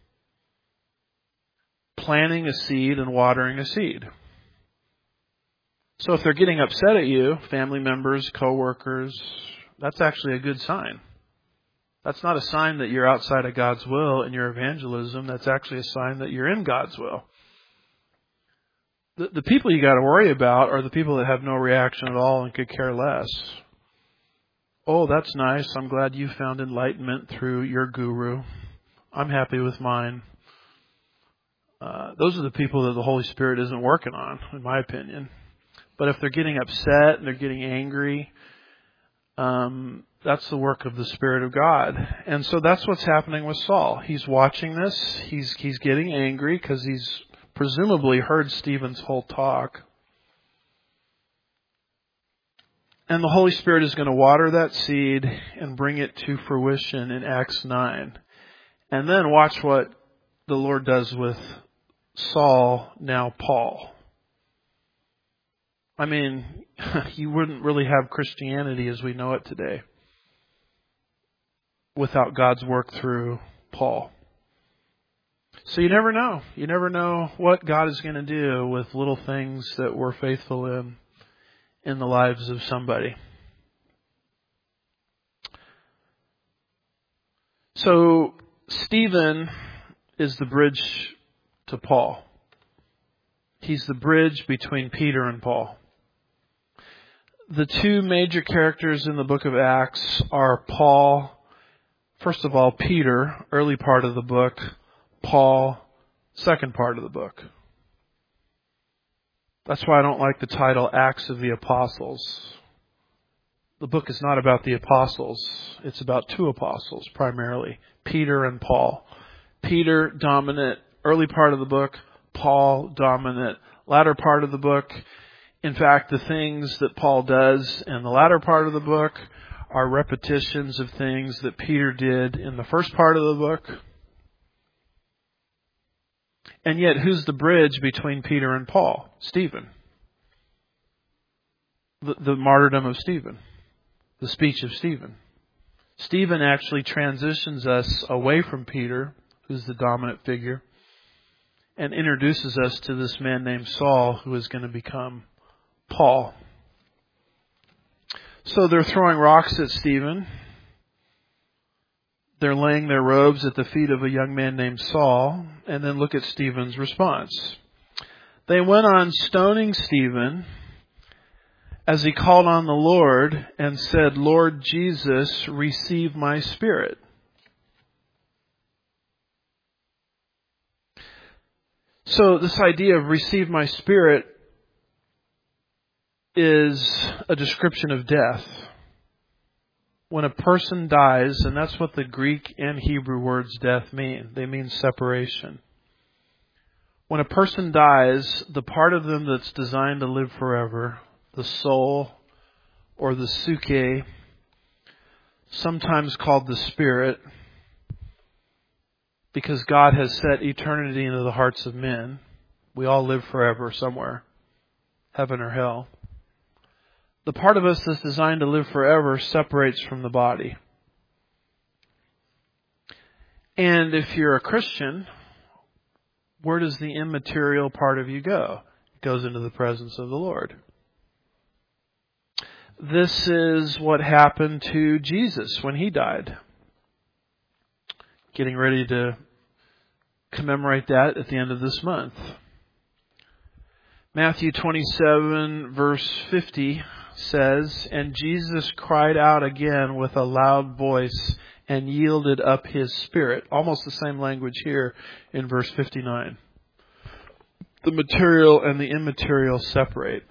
[SPEAKER 1] planting a seed and watering a seed. So if they're getting upset at you, family members, coworkers, that's actually a good sign. That's not a sign that you're outside of God's will in your evangelism. That's actually a sign that you're in God's will. The, the people you got to worry about are the people that have no reaction at all and could care less. Oh, that's nice. I'm glad you found enlightenment through your guru. I'm happy with mine. Uh, those are the people that the Holy Spirit isn't working on, in my opinion. But if they're getting upset and they're getting angry, um, that's the work of the Spirit of God. And so that's what's happening with Saul. He's watching this. He's he's getting angry because he's presumably heard Stephen's whole talk. And the Holy Spirit is going to water that seed and bring it to fruition in Acts nine. And then watch what the Lord does with Saul, now Paul. I mean, you wouldn't really have Christianity as we know it today without God's work through Paul. So you never know. You never know what God is going to do with little things that we're faithful in in the lives of somebody. So Stephen is the bridge to Paul. He's the bridge between Peter and Paul. The two major characters in the book of Acts are Paul, first of all, Peter, early part of the book, Paul, second part of the book. That's why I don't like the title Acts of the Apostles. The book is not about the apostles. It's about two apostles, primarily, Peter and Paul. Peter, dominant, early part of the book. Paul, dominant, latter part of the book. In fact, the things that Paul does in the latter part of the book are repetitions of things that Peter did in the first part of the book. And yet, who's the bridge between Peter and Paul? Stephen. The, the martyrdom of Stephen. The speech of Stephen. Stephen actually transitions us away from Peter, who's the dominant figure, and introduces us to this man named Saul, who is going to become Paul. So they're throwing rocks at Stephen. They're laying their robes at the feet of a young man named Saul. And then look at Stephen's response. They went on stoning Stephen as he called on the Lord and said, Lord Jesus, receive my spirit. So this idea of receive my spirit is a description of death. When a person dies, and that's what the Greek and Hebrew words death mean. They mean separation. When a person dies, the part of them that's designed to live forever, the soul or the psyche, sometimes called the spirit, because God has set eternity into the hearts of men. We all live forever somewhere, heaven or hell. The part of us that's designed to live forever separates from the body. And if you're a Christian, where does the immaterial part of you go? It goes into the presence of the Lord. This is what happened to Jesus when he died. Getting ready to commemorate that at the end of this month. Matthew twenty-seven verse fifty says, and Jesus cried out again with a loud voice and yielded up his spirit. Almost the same language here in verse fifty-nine. The material and the immaterial separate.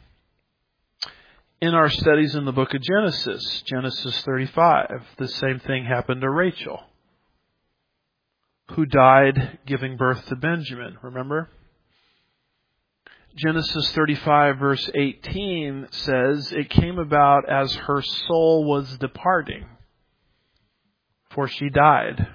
[SPEAKER 1] In our studies in the book of Genesis, Genesis thirty-five, the same thing happened to Rachel, who died giving birth to Benjamin, remember? Genesis thirty-five verse eighteen says, it came about as her soul was departing, for she died.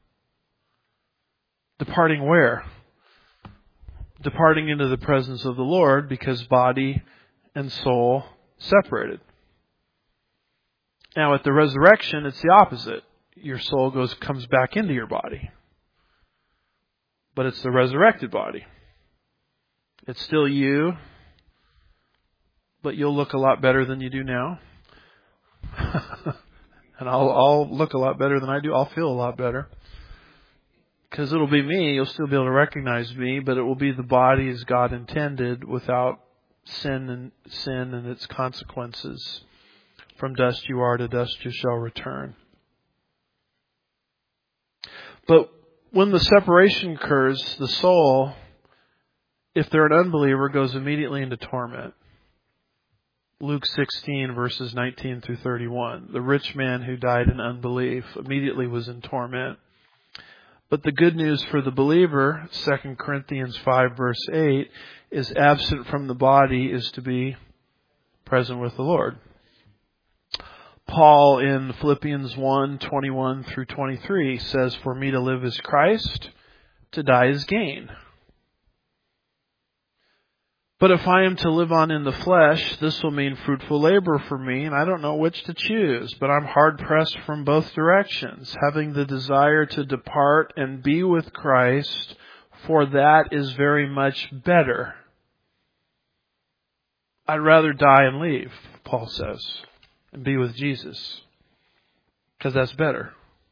[SPEAKER 1] Departing where? Departing into the presence of the Lord, because body and soul separated. Now at the resurrection, it's the opposite. Your soul goes comes back into your body. But it's the resurrected body. It's still you, but you'll look a lot better than you do now. And I'll, I'll look a lot better than I do. I'll feel a lot better. Because it'll be me. You'll still be able to recognize me, but it will be the body as God intended, without sin and sin and its consequences. From dust you are, to dust you shall return. But when the separation occurs, the soul, if they're an unbeliever, goes immediately into torment. Luke sixteen, verses nineteen through thirty-one. The rich man who died in unbelief immediately was in torment. But the good news for the believer, Second Corinthians five, verse eight, is absent from the body is to be present with the Lord. Paul in Philippians one, twenty-one through twenty-three says, for me to live is Christ, to die is gain. But if I am to live on in the flesh, this will mean fruitful labor for me, and I don't know which to choose, but I'm hard pressed from both directions, having the desire to depart and be with Christ, for that is very much better. I'd rather die and leave, Paul says, and be with Jesus, because that's better.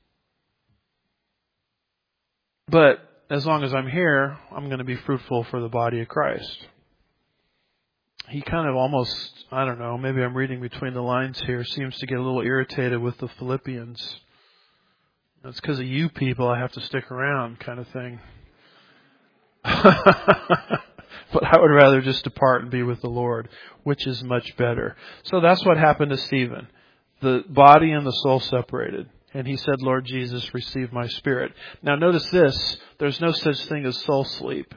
[SPEAKER 1] But as long as I'm here, I'm going to be fruitful for the body of Christ. He kind of almost, I don't know, maybe I'm reading between the lines here, seems to get a little irritated with the Philippians. It's because of you people I have to stick around, kind of thing. But I would rather just depart and be with the Lord, which is much better. So that's what happened to Stephen. The body and the soul separated. And he said, Lord Jesus, receive my spirit. Now notice this, there's no such thing as soul sleep,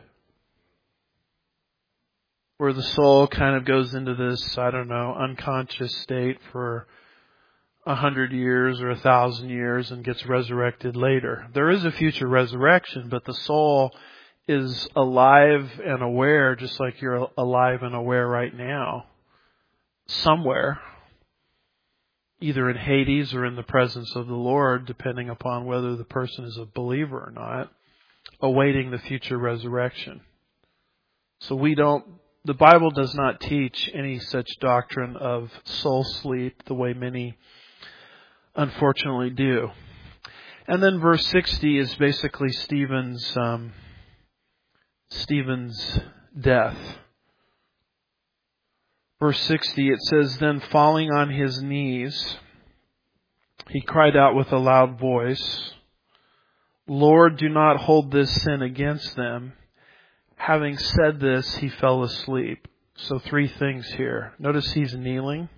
[SPEAKER 1] where the soul kind of goes into this, I don't know, unconscious state for a hundred years or a thousand years and gets resurrected later. There is a future resurrection, but the soul is alive and aware, just like you're alive and aware right now, somewhere, either in Hades or in the presence of the Lord, depending upon whether the person is a believer or not, awaiting the future resurrection. So we don't, the Bible does not teach any such doctrine of soul sleep the way many unfortunately do. And then verse sixty is basically Stephen's um, Stephen's death. Verse sixty, it says, "Then falling on his knees, he cried out with a loud voice, 'Lord, do not hold this sin against them.' Having said this, he fell asleep." So three things here. Notice he's kneeling.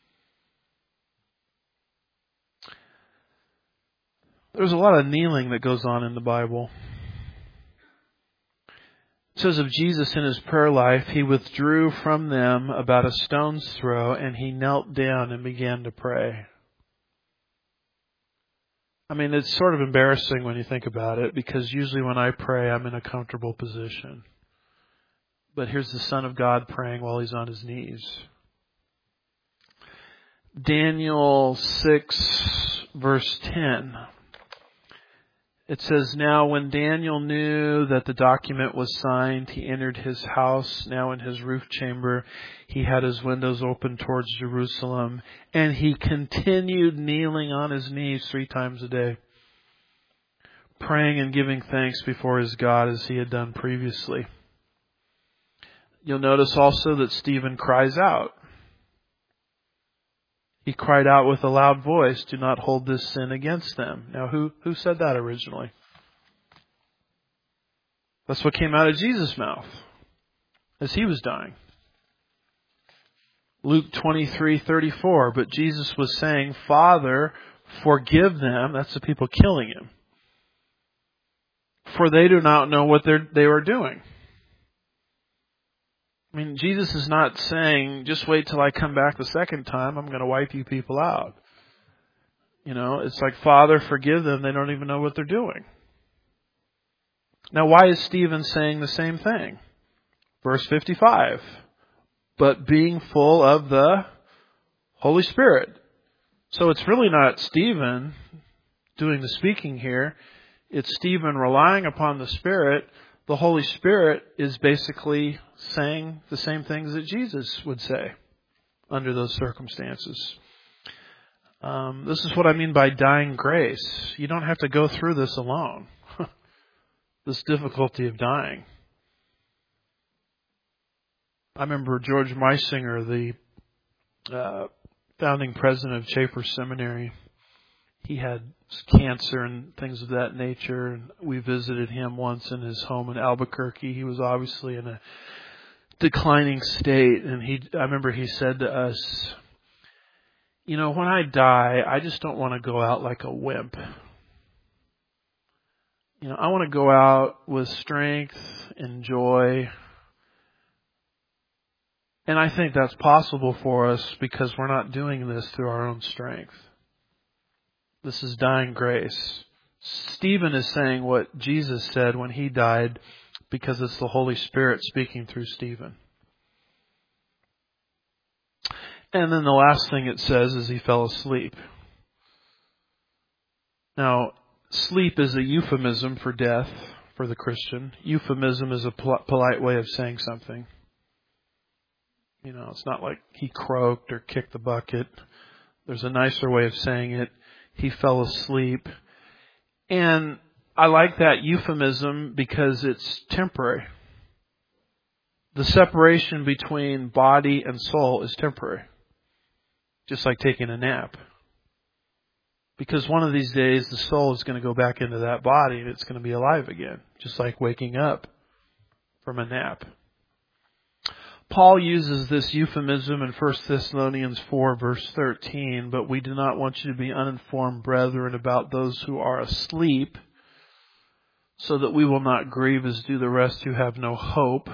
[SPEAKER 1] There's a lot of kneeling that goes on in the Bible. It says of Jesus in his prayer life, he withdrew from them about a stone's throw and he knelt down and began to pray. I mean, it's sort of embarrassing when you think about it, because usually when I pray, I'm in a comfortable position. But here's the Son of God praying while he's on his knees. Daniel six, verse ten. It says, "Now when Daniel knew that the document was signed, he entered his house. Now in his roof chamber, he had his windows open towards Jerusalem. And he continued kneeling on his knees three times a day, praying and giving thanks before his God as he had done previously." You'll notice also that Stephen cries out. He cried out with a loud voice, "Do not hold this sin against them." Now, who, who said that originally? That's what came out of Jesus' mouth as he was dying. Luke twenty-three thirty-four, "But Jesus was saying, 'Father, forgive them,'" that's the people killing him, "for they do not know what they're, they are doing." I mean, Jesus is not saying, "Just wait till I come back the second time, I'm going to wipe you people out." You know, it's like, "Father, forgive them. They don't even know what they're doing." Now, why is Stephen saying the same thing? Verse fifty-five, "But being full of the Holy Spirit." So it's really not Stephen doing the speaking here. It's Stephen relying upon the Spirit. The Holy Spirit is basically saying the same things that Jesus would say under those circumstances. Um, this is what I mean by dying grace. You don't have to go through this alone. This difficulty of dying. I remember George Meisinger, the uh, founding president of Chafer Seminary. He had cancer and things of that nature, and we visited him once in his home in Albuquerque. He was obviously in a declining state, and he I remember he said to us, "You know, when I die, I just don't want to go out like a wimp. You know, I want to go out with strength and joy." And I think that's possible for us because we're not doing this through our own strength. This is dying grace. Stephen is saying what Jesus said when he died because it's the Holy Spirit speaking through Stephen. And then the last thing it says is he fell asleep. Now, sleep is a euphemism for death for the Christian. Euphemism is a pol- polite way of saying something. You know, it's not like he croaked or kicked the bucket. There's a nicer way of saying it. He fell asleep. And I like that euphemism because it's temporary. The separation between body and soul is temporary. Just like taking a nap. Because one of these days the soul is going to go back into that body and it's going to be alive again. Just like waking up from a nap. Paul uses this euphemism in First Thessalonians four, verse thirteen, "But we do not want you to be uninformed, brethren, about those who are asleep, so that we will not grieve as do the rest who have no hope."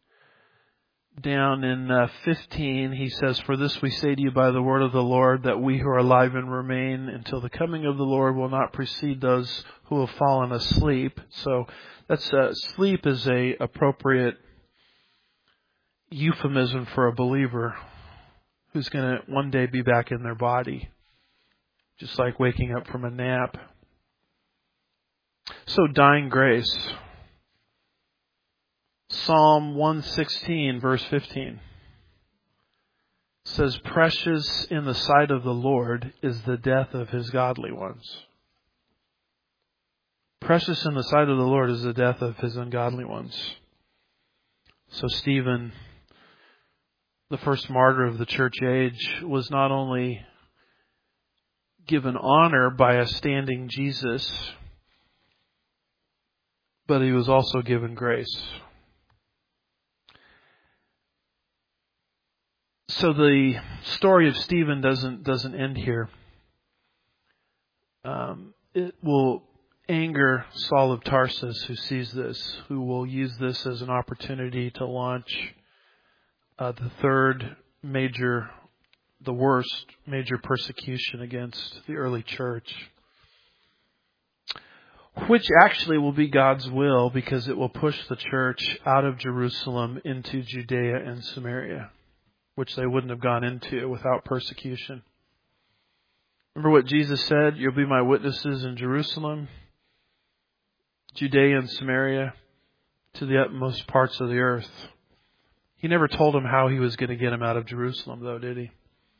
[SPEAKER 1] Down in uh, fifteen, he says, "For this we say to you by the word of the Lord, that we who are alive and remain until the coming of the Lord will not precede those who have fallen asleep." So that's uh, sleep is a appropriate euphemism for a believer who's going to one day be back in their body, just like waking up from a nap. So dying grace. Psalm one sixteen, verse fifteen says, "Precious in the sight of the Lord is the death of his godly ones." Precious in the sight of the Lord is the death of his ungodly ones. So Stephen, the first martyr of the church age, was not only given honor by a standing Jesus, but he was also given grace. So the story of Stephen doesn't doesn't end here. Um, it will anger Saul of Tarsus, who sees this, who will use this as an opportunity to launch uh, the third major, the worst major persecution against the early church, which actually will be God's will, because it will push the church out of Jerusalem into Judea and Samaria, which they wouldn't have gone into without persecution. Remember what Jesus said? You'll be my witnesses in Jerusalem, Judea and Samaria, to the utmost parts of the earth. He never told them how he was going to get them out of Jerusalem, though, did he?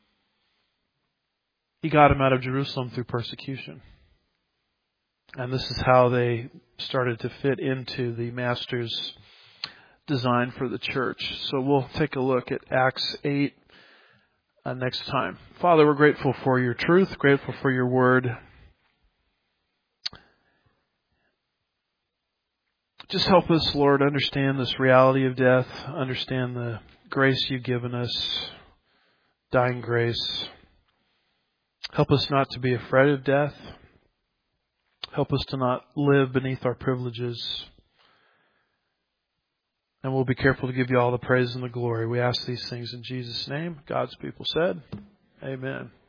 [SPEAKER 1] He got them out of Jerusalem through persecution. And this is how they started to fit into the Master's design for the church. So we'll take a look at Acts eight uh, next time. Father, we're grateful for your truth, grateful for your word. Just help us, Lord, understand this reality of death, understand the grace you've given us, dying grace. Help us not to be afraid of death. Help us to not live beneath our privileges. And we'll be careful to give you all the praise and the glory. We ask these things in Jesus' name. God's people said, amen.